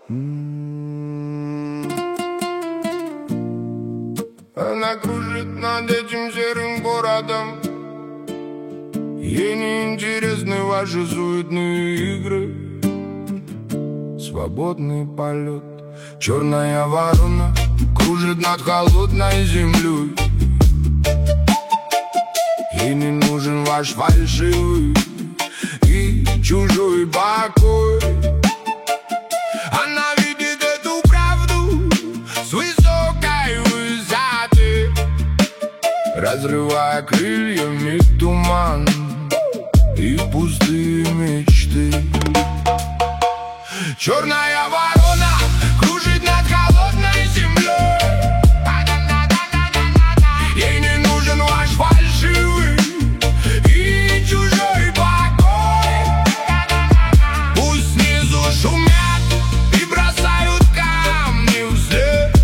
Она кружит над этим серым городом. Ей не интересны ваши суетные игры. Свободный полет. Черная ворона кружит над холодной землей. Ей не нужен ваш фальшивый и чужой покой. Она видит эту правду с высокой высоты, разрывая крыльями туман и пустые мечты. Черная ворона кружит над холодной землей. Ей не нужен ваш фальшивый и чужой покой. Пусть снизу шумят и бросают камни вслед.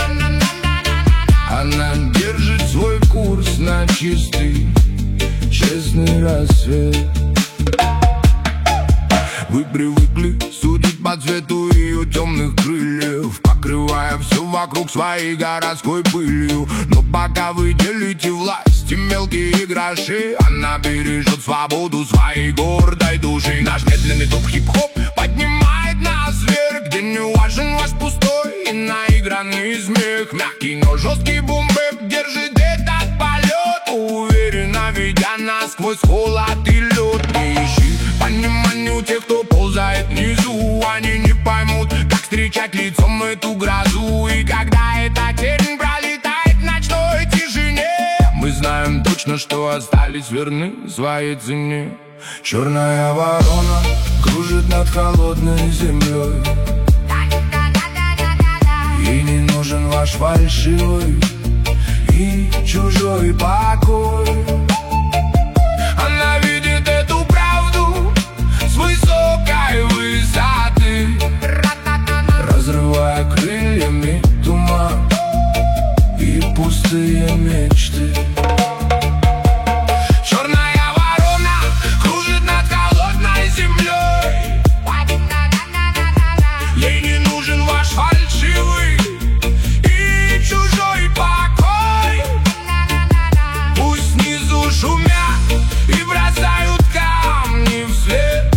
Она держит свой курс на чистый, честный рассвет. Вы привыкли судить по цвету ее темных крыльев, покрывая все вокруг своей городской пылью. Но пока вы делите власть и мелкие гроши, она бережет свободу своей гордой души. Наш медленный топ хип-хоп поднимает нас вверх, где не важен ваш пустой и наигранный смех. Мягкий, но жесткий бум-бэп держит этот полет, уверенно ведя нас сквозь холод и лед. Не ищи понимания у тех, кто ползает внизу. Они не поймут, как встречать лицом эту грозу. И когда эта тень пролетает в ночной тишине, мы знаем точно, что остались верны своей цене. Черная ворона кружит над холодной землей. Ей не нужен ваш фальшивый и чужой покой. Она видит эту правду с высокой высоты, разрывая крыльями туман и пустые мечты. Черная ворона кружит над холодной землей. Ей не нужен ваш фальшивый и чужой покой. Пусть снизу шумят и бросают камни вслед.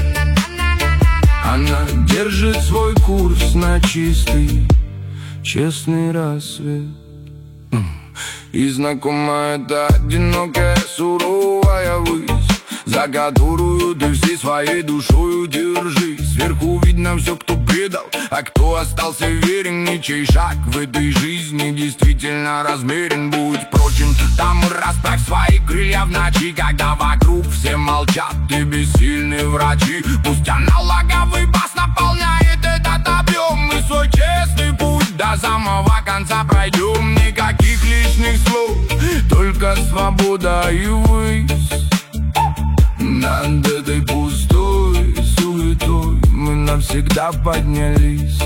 Она держит свой курс на чистый, честный рассвет. И знакома эта одинокая суровая высь, за которую ты всей своей душою держись. Сверху видно все, кто предал, а кто остался верен. Ничей шаг в этой жизни действительно размерен. Будь прочен, там расправь свои крылья в ночи, когда вокруг все молчат и бессильны врачи. Пусть аналоговый бас наполняет этот объем, мы свой честный путь до самого конца пройдем. Никаких лишних слов, только свобода и высь. Над этой пустой суетой мы навсегда поднялись.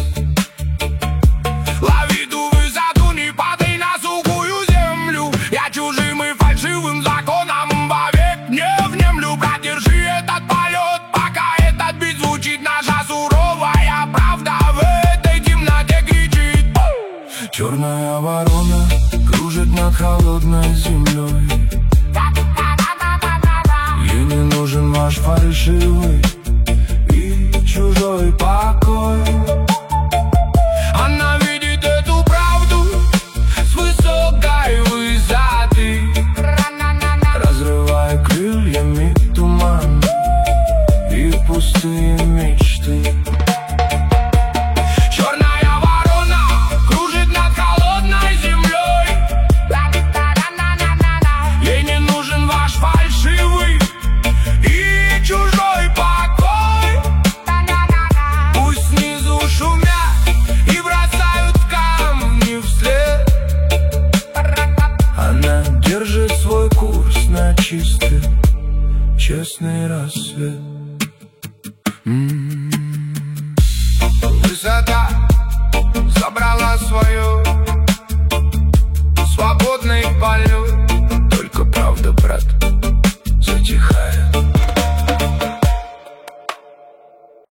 Лови ту высоту, не падай на сухую землю. Я чужим и фальшивым законом вовек не внемлю. Продержи этот полет, пока этот бит звучит. Наша суровая правда в этой темноте кричит. Черная ворона кружит над холодной землей. Ей не нужен ваш фальшивый и чужой покой. Она видит эту правду с высокой высоты, разрывая крыльями туман и пустые мечты. Черная ворона кружит над холодной землей. Ей не нужен ваш фальшивый и чужой покой. Пусть снизу шумят и бросают камни вслед. Она держит свой курс на чистый, честный рассвет.